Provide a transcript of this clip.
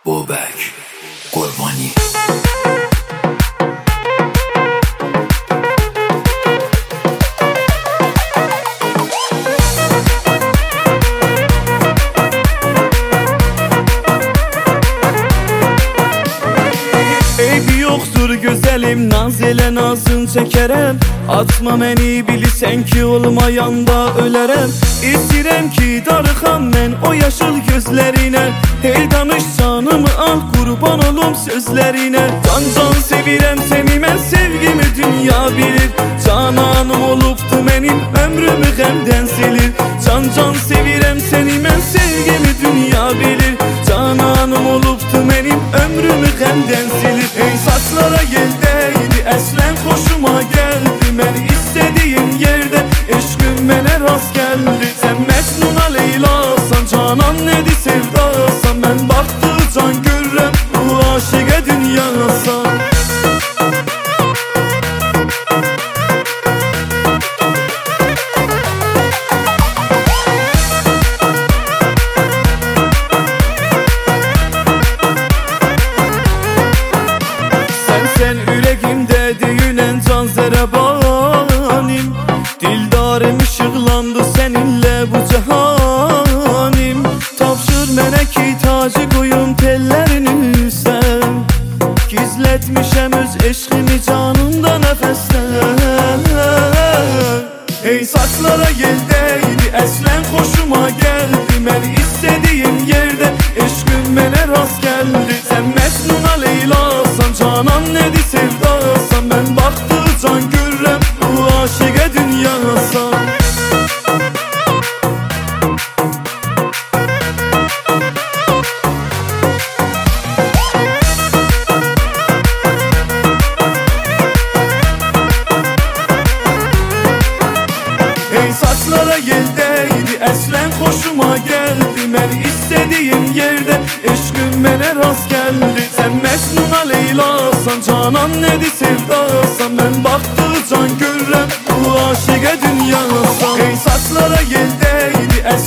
Bobek Qurbani. Eybi yoxdur gözəlim, naz elə nazın çəkərəm. Atma məni, bilirsən ki olmayanda ölərəm. İstəyirəm ki darıxam mən o yaşıl gözlərinə. Hey danış canımı al, qurban olum sözlərinə. Can sevirəm səni mən, sevgimi dünya bilir. Cananım olubdu mənim, ömrümü qəmdən silir. Can sevirəm səni mən, sevgimi dünya bilir. Cananım olubdu mənim, ömrümü qəmdən silir. Ey saçlara gel değdi, əslən xoşuma gəldi. Mən istədiyim yerdə eşqim mənə rast gəldi. Sən Məcnuna Leylasan, canan nədir sevdasan. Mən baxdı can görürəm, bu aşiqə dünyasan. Sen ürəyimdə deyilən can zərəbanim. Dildarım işıqlandı səninlə bu cahanim. Tapşır mənə ki tacı qoyum tellərin üstən. Gizlətmişəm öz eşqimi canımda nəfəsdən. Ey saçlara gel değdi, əslən xoşuma gəldi. Mən istədiyim yerdə eşqim mənə rast gəldi. Sən Məcnuna Leylasan, canan nədir sevdasan. Mən baxdı can görürəm, bu aşiqə dünyasan. Ey saçlara gel değdi, əslən xoşuma gəldi. Mən istədiyim yerdə eşqim mənə rast gəldi. Sən Məcnuna Leylasan, canan nədir sevdasan. Mən baxdı can görürəm, bu aşiqə dünyasan. Ey saçlara gel değdi,